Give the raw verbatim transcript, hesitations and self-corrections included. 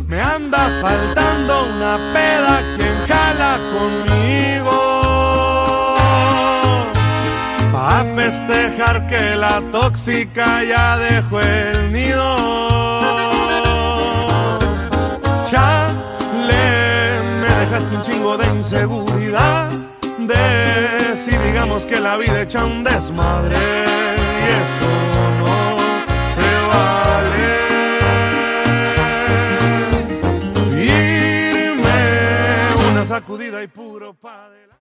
Me anda faltando una peda, quien jala conmigo pa' festejar que la tóxica ya dejó el nido. Chale, me dejaste un chingo de inseguridad, de si digamos que la vida echa un desmadre y eso